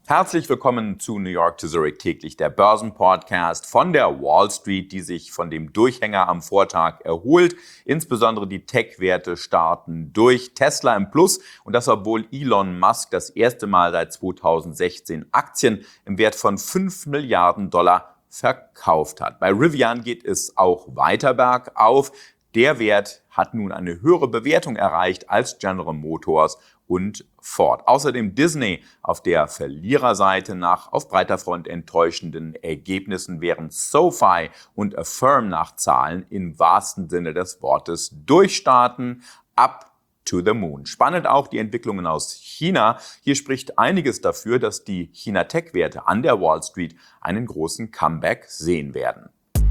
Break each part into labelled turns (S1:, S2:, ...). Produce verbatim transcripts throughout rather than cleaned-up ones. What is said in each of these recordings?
S1: Herzlich willkommen zu New York to Zurich täglich, der Börsenpodcast von der Wall Street, die sich von dem Durchhänger am Vortag erholt. Insbesondere die Tech-Werte starten durch. Tesla im Plus und das, obwohl Elon Musk das erste Mal seit zweitausendsechzehn Aktien im Wert von fünf Milliarden Dollar verkauft hat. Bei Rivian geht es auch weiter bergauf. Der Wert hat nun eine höhere Bewertung erreicht als General Motors und Ford. Außerdem Disney auf der Verliererseite nach auf breiter Front enttäuschenden Ergebnissen, während SoFi und Affirm nach Zahlen im wahrsten Sinne des Wortes durchstarten. Up to the moon. Spannend auch die Entwicklungen aus China. Hier spricht einiges dafür, dass die China-Tech-Werte an der Wall Street einen großen Comeback sehen werden.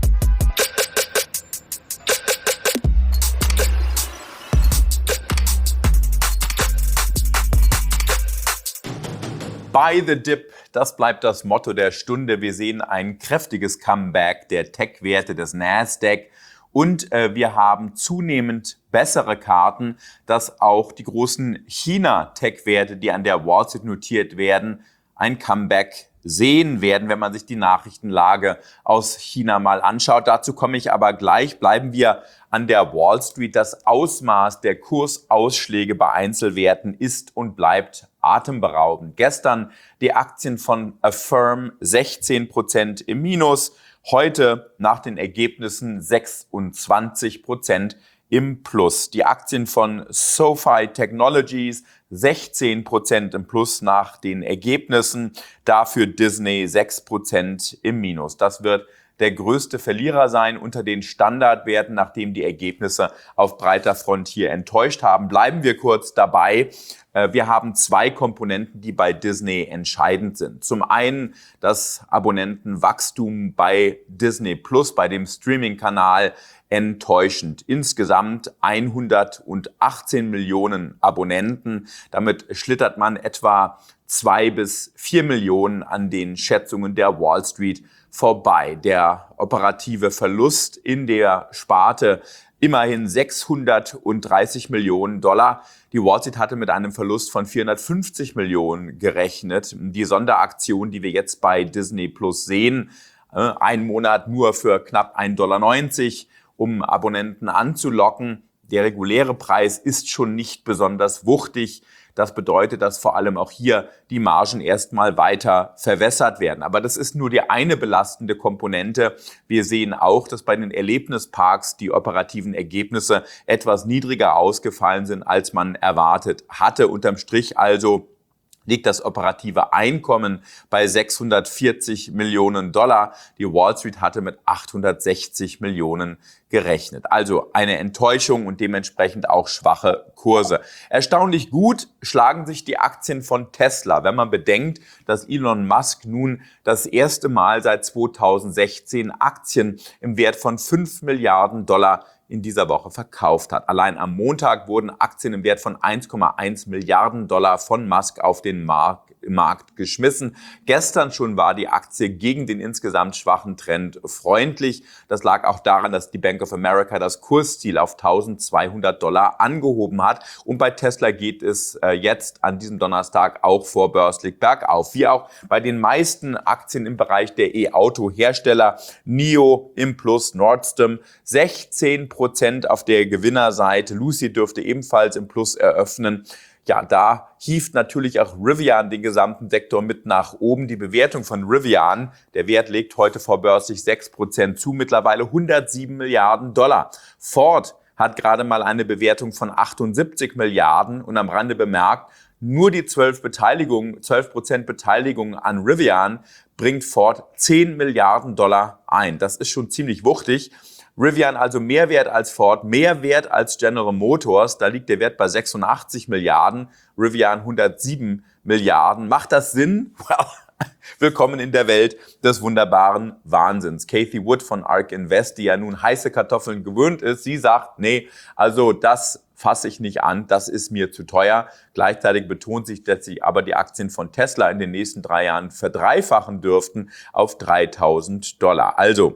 S1: Buy the dip, das bleibt das Motto der Stunde. Wir sehen ein kräftiges Comeback der Tech-Werte des Nasdaq und äh, wir haben zunehmend bessere Karten, dass auch die großen China-Tech-Werte, die an der Wall Street notiert werden, ein Comeback sehen werden, wenn man sich die Nachrichtenlage aus China mal anschaut. Dazu komme ich aber gleich. Bleiben wir an der Wall Street. Das Ausmaß der Kursausschläge bei Einzelwerten ist und bleibt atemberaubend. Gestern die Aktien von Affirm sechzehn Prozent im Minus. Heute nach den Ergebnissen sechsundzwanzig Prozent im Plus. Die Aktien von SoFi Technologies sechzehn Prozent im Plus nach den Ergebnissen. Dafür Disney sechs Prozent im Minus. Das wird der größte Verlierer sein unter den Standardwerten, nachdem die Ergebnisse auf breiter Front hier enttäuscht haben. Bleiben wir kurz dabei. Wir haben zwei Komponenten, die bei Disney entscheidend sind. Zum einen das Abonnentenwachstum bei Disney Plus, bei dem Streaming-Kanal, enttäuschend. Insgesamt hundertachtzehn Millionen Abonnenten. Damit schlittert man etwa zwei bis vier Millionen an den Schätzungen der Wall Street vorbei. Der operative Verlust in der Sparte immerhin sechshundertdreißig Millionen Dollar. Die Wall Street hatte mit einem Verlust von vierhundertfünfzig Millionen gerechnet. Die Sonderaktion, die wir jetzt bei Disney Plus sehen, ein Monat nur für knapp ein Komma neunzig Dollar, um Abonnenten anzulocken. Der reguläre Preis ist schon nicht besonders wuchtig. Das bedeutet, dass vor allem auch hier die Margen erstmal weiter verwässert werden. Aber das ist nur die eine belastende Komponente. Wir sehen auch, dass bei den Erlebnisparks die operativen Ergebnisse etwas niedriger ausgefallen sind, als man erwartet hatte. Unterm Strich also liegt das operative Einkommen bei sechshundertvierzig Millionen Dollar. Die Wall Street hatte mit achthundertsechzig Millionen gerechnet. Also eine Enttäuschung und dementsprechend auch schwache Kurse. Erstaunlich gut schlagen sich die Aktien von Tesla, wenn man bedenkt, dass Elon Musk nun das erste Mal seit zweitausendsechzehn Aktien im Wert von fünf Milliarden Dollar in dieser Woche verkauft hat. Allein am Montag wurden Aktien im Wert von eins Komma eins Milliarden Dollar von Musk auf den Markt, Markt geschmissen. Gestern schon war die Aktie gegen den insgesamt schwachen Trend freundlich. Das lag auch daran, dass die Bank of America das Kursziel auf eintausendzweihundert Dollar angehoben hat. Und bei Tesla geht es äh, jetzt an diesem Donnerstag auch vorbörslich bergauf. Wie auch bei den meisten Aktien im Bereich der E-Auto-Hersteller. N I O im Plus, Nordstrom sechzehn Prozent auf der Gewinnerseite. Lucy dürfte ebenfalls im Plus eröffnen. Ja, da hieft natürlich auch Rivian den gesamten Sektor mit nach oben. Die Bewertung von Rivian, der Wert legt heute vorbörslich sechs Prozent zu, mittlerweile hundertsieben Milliarden Dollar. Ford hat gerade mal eine Bewertung von achtundsiebzig Milliarden und am Rande bemerkt, nur die zwölf Beteiligung, zwölf Prozent Beteiligung an Rivian bringt Ford zehn Milliarden Dollar ein. Das ist schon ziemlich wuchtig. Rivian also mehr wert als Ford, mehr wert als General Motors. Da liegt der Wert bei sechsundachtzig Milliarden, Rivian hundertsieben Milliarden. Macht das Sinn? Well, willkommen in der Welt des wunderbaren Wahnsinns. Cathie Wood von ARK Invest, die ja nun heiße Kartoffeln gewöhnt ist, sie sagt, nee, also das fasse ich nicht an, das ist mir zu teuer. Gleichzeitig betont sich, dass sich aber die Aktien von Tesla in den nächsten drei Jahren verdreifachen dürften auf dreitausend Dollar. Also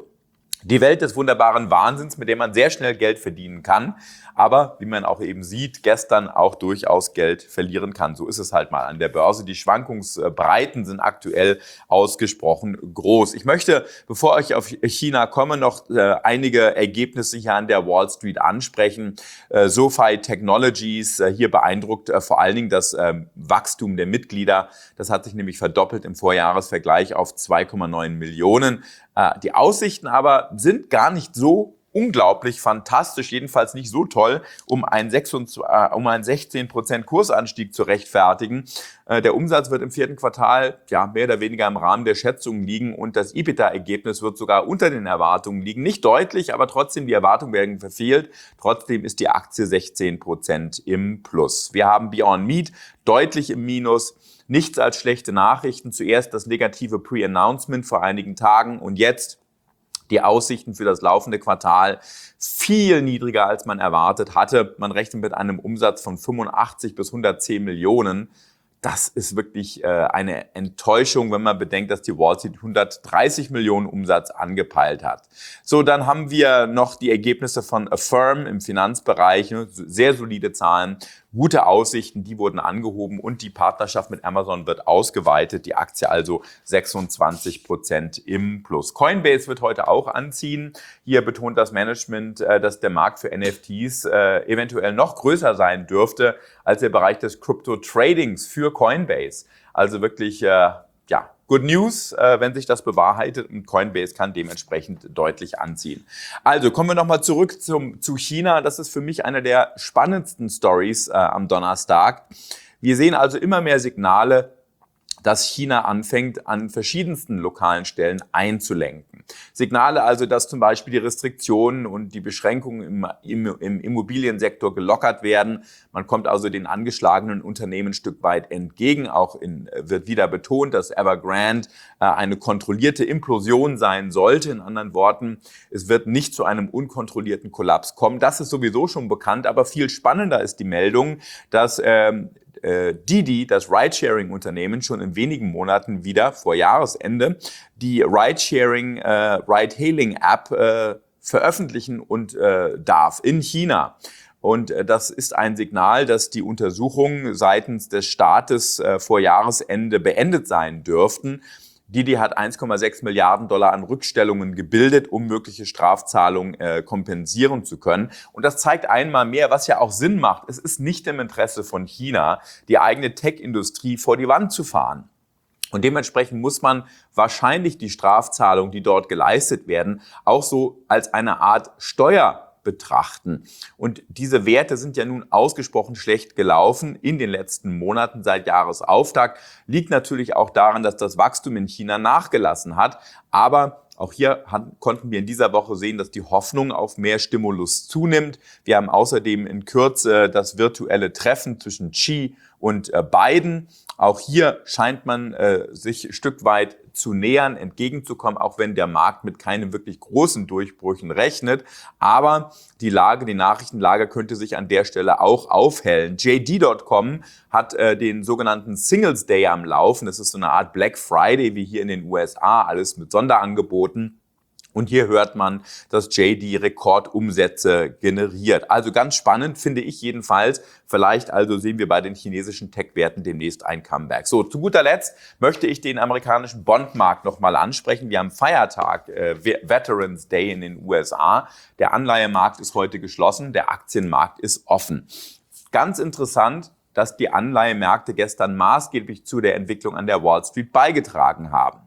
S1: Die Welt des wunderbaren Wahnsinns, mit dem man sehr schnell Geld verdienen kann, aber wie man auch eben sieht, gestern auch durchaus Geld verlieren kann. So ist es halt mal an der Börse. Die Schwankungsbreiten sind aktuell ausgesprochen groß. Ich möchte, bevor ich auf China komme, noch äh, einige Ergebnisse hier an der Wall Street ansprechen. Äh, SoFi Technologies, äh, hier beeindruckt äh, vor allen Dingen das äh, Wachstum der Mitglieder. Das hat sich nämlich verdoppelt im Vorjahresvergleich auf zwei Komma neun Millionen. Die Aussichten aber sind gar nicht so unglaublich fantastisch, jedenfalls nicht so toll, um einen, sechsundzwanzig, äh, um einen sechzehn Prozent Kursanstieg zu rechtfertigen. Äh, der Umsatz wird im vierten Quartal ja mehr oder weniger im Rahmen der Schätzungen liegen und das EBITDA-Ergebnis wird sogar unter den Erwartungen liegen. Nicht deutlich, aber trotzdem, die Erwartungen werden verfehlt. Trotzdem ist die Aktie sechzehn Prozent im Plus. Wir haben Beyond Meat deutlich im Minus. Nichts als schlechte Nachrichten. Zuerst das negative Pre-Announcement vor einigen Tagen und jetzt die Aussichten für das laufende Quartal viel niedriger, als man erwartet hatte. Man rechnet mit einem Umsatz von fünfundachtzig bis hundertzehn Millionen. Das ist wirklich äh, eine Enttäuschung, wenn man bedenkt, dass die Wall Street hundertdreißig Millionen Umsatz angepeilt hat. So, dann haben wir noch die Ergebnisse von Affirm im Finanzbereich, ne, sehr solide Zahlen, gute Aussichten, die wurden angehoben und die Partnerschaft mit Amazon wird ausgeweitet, die Aktie also sechsundzwanzig Prozent im Plus. Coinbase wird heute auch anziehen. Hier betont das Management, äh, dass der Markt für N F Ts äh, eventuell noch größer sein dürfte als der Bereich des Crypto-Tradings für Coinbase. Also wirklich, äh, ja, good news, äh, wenn sich das bewahrheitet und Coinbase kann dementsprechend deutlich anziehen. Also kommen wir nochmal zurück zum, zu China. Das ist für mich eine der spannendsten Stories äh, am Donnerstag. Wir sehen also immer mehr Signale, dass China anfängt, an verschiedensten lokalen Stellen einzulenken. Signale also, dass zum Beispiel die Restriktionen und die Beschränkungen im, im, im Immobiliensektor gelockert werden. Man kommt also den angeschlagenen Unternehmen ein Stück weit entgegen. Auch in, wird wieder betont, dass Evergrande äh, eine kontrollierte Implosion sein sollte. In anderen Worten, es wird nicht zu einem unkontrollierten Kollaps kommen. Das ist sowieso schon bekannt, aber viel spannender ist die Meldung, dass ähm, Didi, das Ride-Sharing-Unternehmen, schon in wenigen Monaten wieder vor Jahresende die Ride-Sharing, äh, Ride-Hailing-App äh, veröffentlichen und äh, darf in China. Und äh, das ist ein Signal, dass die Untersuchungen seitens des Staates äh, vor Jahresende beendet sein dürften. Didi hat eins Komma sechs Milliarden Dollar an Rückstellungen gebildet, um mögliche Strafzahlungen äh, kompensieren zu können. Und das zeigt einmal mehr, was ja auch Sinn macht. Es ist nicht im Interesse von China, die eigene Tech-Industrie vor die Wand zu fahren. Und dementsprechend muss man wahrscheinlich die Strafzahlungen, die dort geleistet werden, auch so als eine Art Steuer betrachten. Und diese Werte sind ja nun ausgesprochen schlecht gelaufen in den letzten Monaten seit Jahresauftakt. Liegt natürlich auch daran, dass das Wachstum in China nachgelassen hat. Aber auch hier hat, konnten wir in dieser Woche sehen, dass die Hoffnung auf mehr Stimulus zunimmt. Wir haben außerdem in Kürze das virtuelle Treffen zwischen Xi und äh, Biden. Auch hier scheint man äh, sich ein Stück weit zu nähern, entgegenzukommen, auch wenn der Markt mit keinen wirklich großen Durchbrüchen rechnet. Aber die Lage, die Nachrichtenlage könnte sich an der Stelle auch aufhellen. J D Punkt com hat äh, den sogenannten Singles Day am Laufen. Das ist so eine Art Black Friday wie hier in den U S A, alles mit Sonderangeboten. Und hier hört man, dass J D Rekordumsätze generiert. Also ganz spannend, finde ich jedenfalls. Vielleicht also sehen wir bei den chinesischen Tech-Werten demnächst ein Comeback. So, zu guter Letzt möchte ich den amerikanischen Bondmarkt nochmal ansprechen. Wir haben Feiertag, äh, Veterans Day in den U S A. Der Anleihemarkt ist heute geschlossen, der Aktienmarkt ist offen. Ganz interessant, dass die Anleihemärkte gestern maßgeblich zu der Entwicklung an der Wall Street beigetragen haben.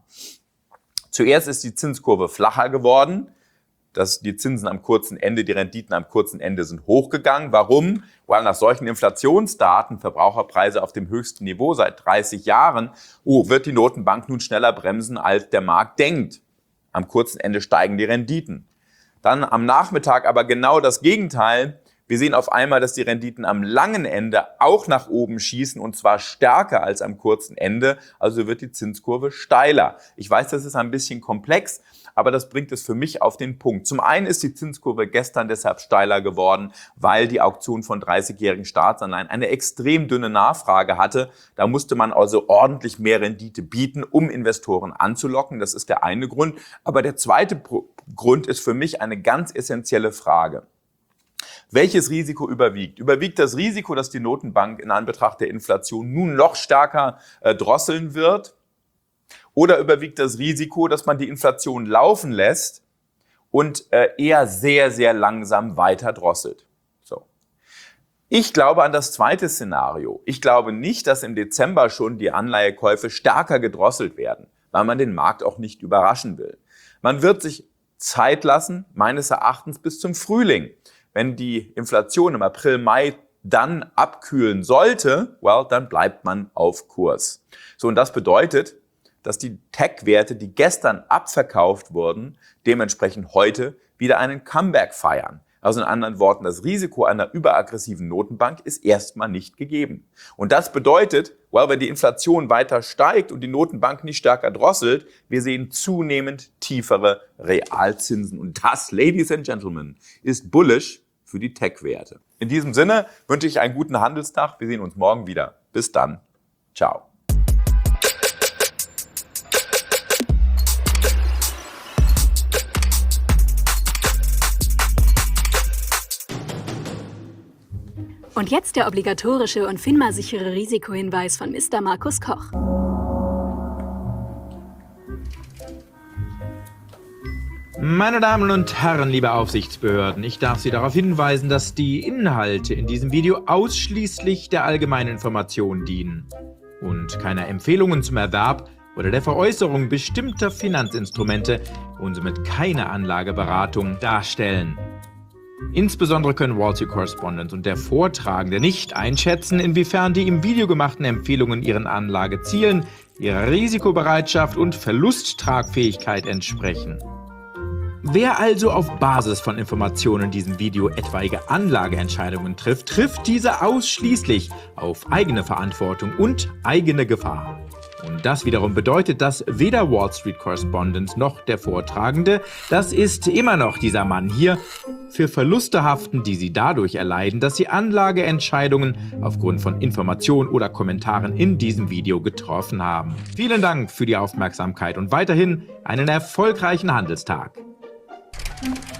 S1: Zuerst ist die Zinskurve flacher geworden. Das, die Zinsen am kurzen Ende, die Renditen am kurzen Ende sind hochgegangen. Warum? Weil nach solchen Inflationsdaten, Verbraucherpreise auf dem höchsten Niveau seit dreißig Jahren, oh, wird die Notenbank nun schneller bremsen, als der Markt denkt. Am kurzen Ende steigen die Renditen. Dann am Nachmittag aber genau das Gegenteil. Wir sehen auf einmal, dass die Renditen am langen Ende auch nach oben schießen und zwar stärker als am kurzen Ende. Also wird die Zinskurve steiler. Ich weiß, das ist ein bisschen komplex, aber das bringt es für mich auf den Punkt. Zum einen ist die Zinskurve gestern deshalb steiler geworden, weil die Auktion von dreißigjährigen Staatsanleihen eine extrem dünne Nachfrage hatte. Da musste man also ordentlich mehr Rendite bieten, um Investoren anzulocken. Das ist der eine Grund. Aber der zweite Grund ist für mich eine ganz essentielle Frage. Welches Risiko überwiegt? Überwiegt das Risiko, dass die Notenbank in Anbetracht der Inflation nun noch stärker äh, drosseln wird? Oder überwiegt das Risiko, dass man die Inflation laufen lässt und äh, eher sehr, sehr langsam weiter drosselt? So. Ich glaube an das zweite Szenario. Ich glaube nicht, dass im Dezember schon die Anleihekäufe stärker gedrosselt werden, weil man den Markt auch nicht überraschen will. Man wird sich Zeit lassen, meines Erachtens bis zum Frühling. Wenn die Inflation im April, Mai dann abkühlen sollte, well, dann bleibt man auf Kurs. So, und das bedeutet, dass die Tech-Werte, die gestern abverkauft wurden, dementsprechend heute wieder einen Comeback feiern. Also in anderen Worten, das Risiko einer überaggressiven Notenbank ist erstmal nicht gegeben. Und das bedeutet, well, wenn die Inflation weiter steigt und die Notenbank nicht stärker drosselt, wir sehen zunehmend tiefere Realzinsen. Und das, Ladies and Gentlemen, ist bullish für die Tech-Werte. In diesem Sinne wünsche ich einen guten Handelstag. Wir sehen uns morgen wieder. Bis dann. Ciao.
S2: Und jetzt der obligatorische und FINMA-sichere Risikohinweis von Mister Markus Koch.
S3: Meine Damen und Herren, liebe Aufsichtsbehörden, ich darf Sie darauf hinweisen, dass die Inhalte in diesem Video ausschließlich der allgemeinen Information dienen und keine Empfehlungen zum Erwerb oder der Veräußerung bestimmter Finanzinstrumente und somit keine Anlageberatung darstellen. Insbesondere können Wall Street Correspondent und der Vortragende nicht einschätzen, inwiefern die im Video gemachten Empfehlungen ihren Anlagezielen, ihrer Risikobereitschaft und Verlusttragfähigkeit entsprechen. Wer also auf Basis von Informationen in diesem Video etwaige Anlageentscheidungen trifft, trifft diese ausschließlich auf eigene Verantwortung und eigene Gefahr. Und das wiederum bedeutet, dass weder Wall Street Correspondent noch der Vortragende, das ist immer noch dieser Mann hier, für Verluste haften, die sie dadurch erleiden, dass sie Anlageentscheidungen aufgrund von Informationen oder Kommentaren in diesem Video getroffen haben. Vielen Dank für die Aufmerksamkeit und weiterhin einen erfolgreichen Handelstag.